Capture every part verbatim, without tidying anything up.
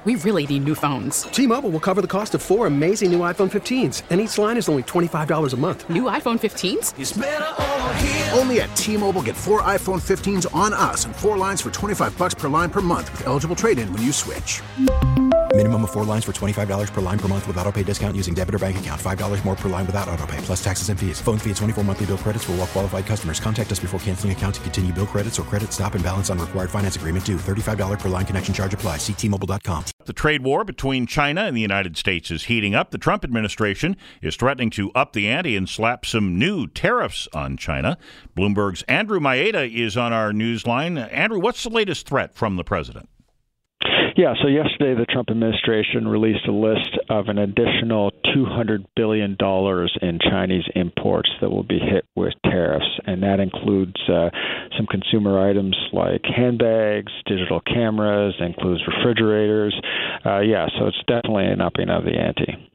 We really need new phones. T-Mobile will cover the cost of four amazing new iPhone fifteens, and each line is only twenty-five dollars a month. New iPhone fifteens? It's better over here. Only at T-Mobile, get four iPhone fifteens on us and four lines for twenty-five dollars per line per month with eligible trade-in when you switch. Minimum of four lines for twenty-five dollars per line per month with autopay discount using debit or bank account. five dollars more per line without autopay, plus taxes and fees. Phone fee at twenty-four monthly bill credits for well-qualified customers. Contact us before canceling account to continue bill credits or credit stop and balance on required finance agreement due. thirty-five dollars per line connection charge applies. See T Mobile dot com. The trade war between China and the United States is heating up. The Trump administration is threatening to up the ante and slap some new tariffs on China. Bloomberg's Andrew Maeda is on our news line. Andrew, what's the latest threat from the president? Yeah, so yesterday the Trump administration released a list of an additional two hundred billion dollars in Chinese imports that will be hit with tariffs, and that includes uh, some consumer items like handbags, digital cameras, includes refrigerators. Uh, yeah, so it's definitely an upping of the ante.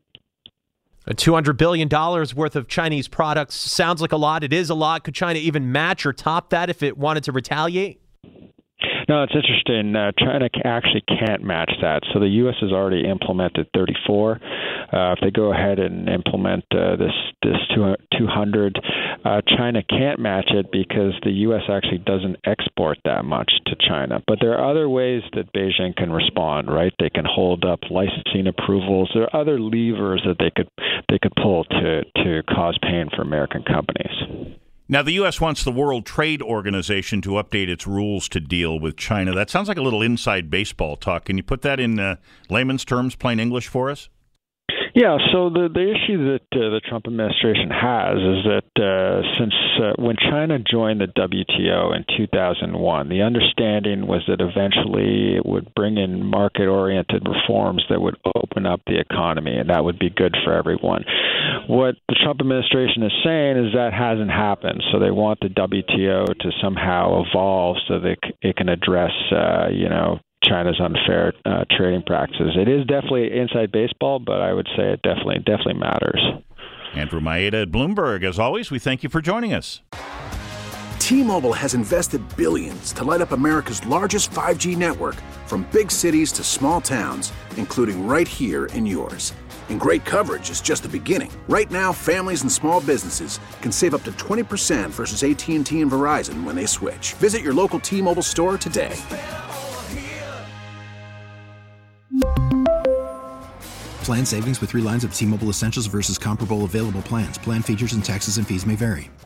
two hundred billion dollars worth of Chinese products sounds like a lot. It is a lot. Could China even match or top that if it wanted to retaliate? No, it's interesting. Uh, China actually can't match that. So the U S has already implemented thirty-four. Uh, if they go ahead and implement uh, this this two hundred, uh, China can't match it because the U S actually doesn't export that much to China. But there are other ways that Beijing can respond, right? They can hold up licensing approvals. There are other levers that they could they could pull to to cause pain for American companies. Now, the U S wants the World Trade Organization to update its rules to deal with China. That sounds like a little inside baseball talk. Can you put that in uh, layman's terms, plain English for us? Yeah, so the the issue that uh, the Trump administration has is that uh, since uh, when China joined the W T O in two thousand one, the understanding was that eventually it would bring in market-oriented reforms that would open up the economy, and that would be good for everyone. What the Trump administration is saying is that hasn't happened, so they want the W T O to somehow evolve so that it can address, uh, you know, China's unfair uh, trading practices. It is definitely inside baseball, but I would say it definitely definitely matters. Andrew Maeda at Bloomberg. As always, we thank you for joining us. T-Mobile has invested billions to light up America's largest five G network, from big cities to small towns, including right here in yours. And great coverage is just the beginning. Right now, families and small businesses can save up to twenty percent versus A T and T and Verizon when they switch. Visit your local T-Mobile store today. Plan savings with three lines of T-Mobile Essentials versus comparable available plans. Plan features and taxes and fees may vary.